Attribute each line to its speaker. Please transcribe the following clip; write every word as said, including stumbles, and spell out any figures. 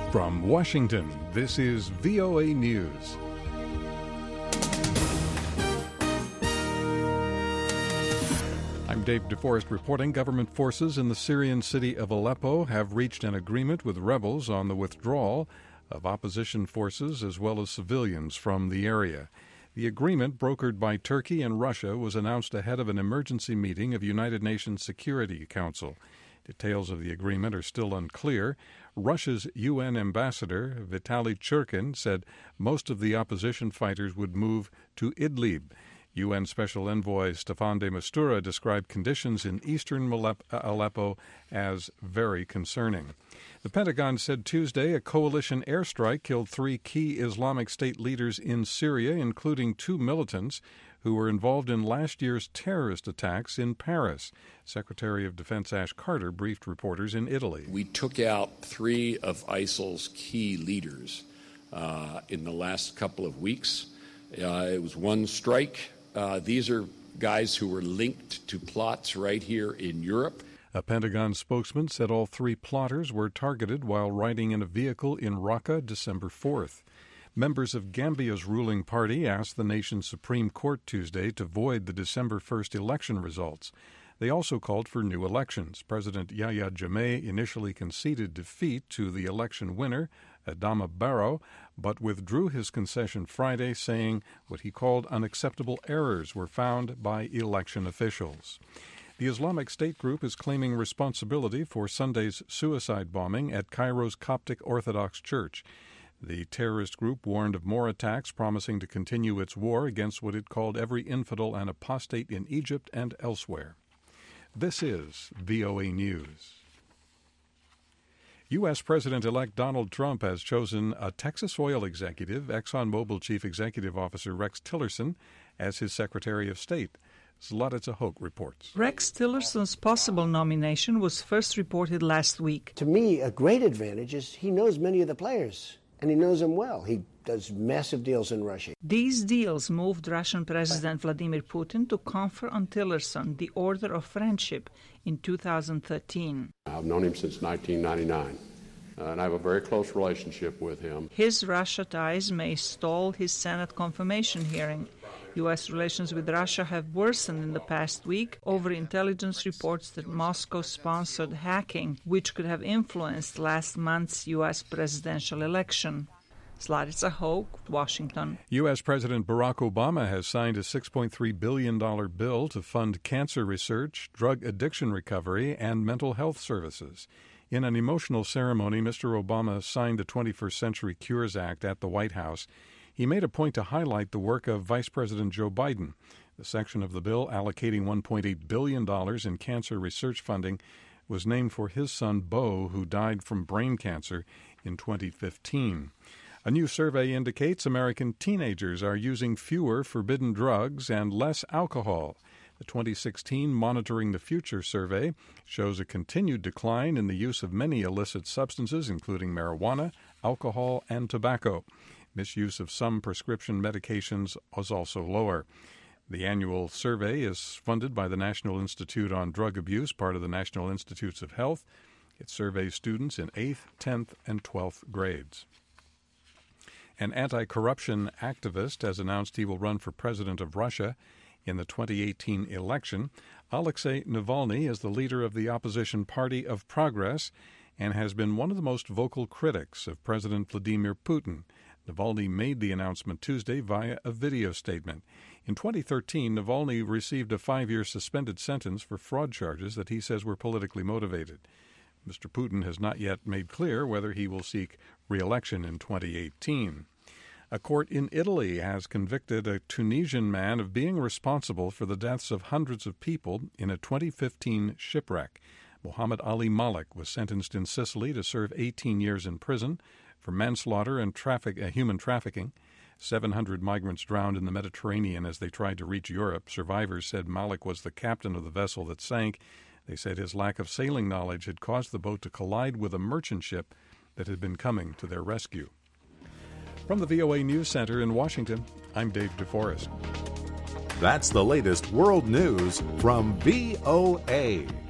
Speaker 1: From Washington, this is V O A News. I'm Dave DeForest reporting. Government forces in the Syrian city of Aleppo have reached an agreement with rebels on the withdrawal of opposition forces as well as civilians from the area. The agreement, brokered by Turkey and Russia, was announced ahead of an emergency meeting of United Nations Security Council. Details of the agreement are still unclear. Russia's U N ambassador, Vitaly Churkin, said most of the opposition fighters would move to Idlib. U N Special Envoy Staffan de Mistura described conditions in eastern Aleppo as very concerning. The Pentagon said Tuesday a coalition airstrike killed three key Islamic State leaders in Syria, including two militants who were involved in last year's terrorist attacks in Paris. Secretary of Defense Ash Carter briefed reporters in Italy.
Speaker 2: We took out three of ISIL's key leaders uh, in the last couple of weeks. Uh, it was one strike. Uh, these are guys who were linked to plots right here in Europe.
Speaker 1: A Pentagon spokesman said all three plotters were targeted while riding in a vehicle in Raqqa December fourth. Members of Gambia's ruling party asked the nation's Supreme Court Tuesday to void the December first election results. They also called for new elections. President Yahya Jammeh initially conceded defeat to the election winner, Adama Barrow, but withdrew his concession Friday, saying what he called unacceptable errors were found by election officials. The Islamic State group is claiming responsibility for Sunday's suicide bombing at Cairo's Coptic Orthodox Church. The terrorist group warned of more attacks, promising to continue its war against what it called every infidel and apostate in Egypt and elsewhere. This is V O A News. U S. President-elect Donald Trump has chosen a Texas oil executive, ExxonMobil Chief Executive Officer Rex Tillerson, as his Secretary of State. Zlatice Hoke reports.
Speaker 3: Rex Tillerson's possible nomination was first reported last week.
Speaker 4: To me, a great advantage is he knows many of the players, and he knows them well. He does massive deals in Russia.
Speaker 3: These deals moved Russian President Vladimir Putin to confer on Tillerson the Order of Friendship in two thousand thirteen.
Speaker 5: I've known him since nineteen ninety-nine, uh, and I have a very close relationship with him.
Speaker 3: His Russia ties may stall his Senate confirmation hearing. U S relations with Russia have worsened in the past week over intelligence reports that Moscow sponsored hacking, which could have influenced last month's U S presidential election. Zlatice Hoke, Washington.
Speaker 1: U S. President Barack Obama has signed a six point three billion dollars bill to fund cancer research, drug addiction recovery, and mental health services. In an emotional ceremony, Mister Obama signed the twenty-first Century Cures Act at the White House. He made a point to highlight the work of Vice President Joe Biden. The section of the bill allocating one point eight billion dollars in cancer research funding was named for his son, Beau, who died from brain cancer in twenty fifteen. A new survey indicates American teenagers are using fewer forbidden drugs and less alcohol. The twenty sixteen Monitoring the Future survey shows a continued decline in the use of many illicit substances, including marijuana, alcohol, and tobacco. Misuse of some prescription medications was also lower. The annual survey is funded by the National Institute on Drug Abuse, part of the National Institutes of Health. It surveys students in eighth, tenth, and twelfth grades. An anti-corruption activist has announced he will run for president of Russia in the twenty eighteen election. Alexei Navalny is the leader of the opposition Party of Progress and has been one of the most vocal critics of President Vladimir Putin. Navalny made the announcement Tuesday via a video statement. In twenty thirteen, Navalny received a five-year suspended sentence for fraud charges that he says were politically motivated. Mister Putin has not yet made clear whether he will seek re-election in twenty eighteen. A court in Italy has convicted a Tunisian man of being responsible for the deaths of hundreds of people in a twenty fifteen shipwreck. Mohammed Ali Malik was sentenced in Sicily to serve eighteen years in prison for manslaughter and traffic, uh, human trafficking. seven hundred migrants drowned in the Mediterranean as they tried to reach Europe. Survivors said Malik was the captain of the vessel that sank. They said his lack of sailing knowledge had caused the boat to collide with a merchant ship that had been coming to their rescue. From the V O A News Center in Washington, I'm Dave DeForest.
Speaker 6: That's the latest world news from V O A.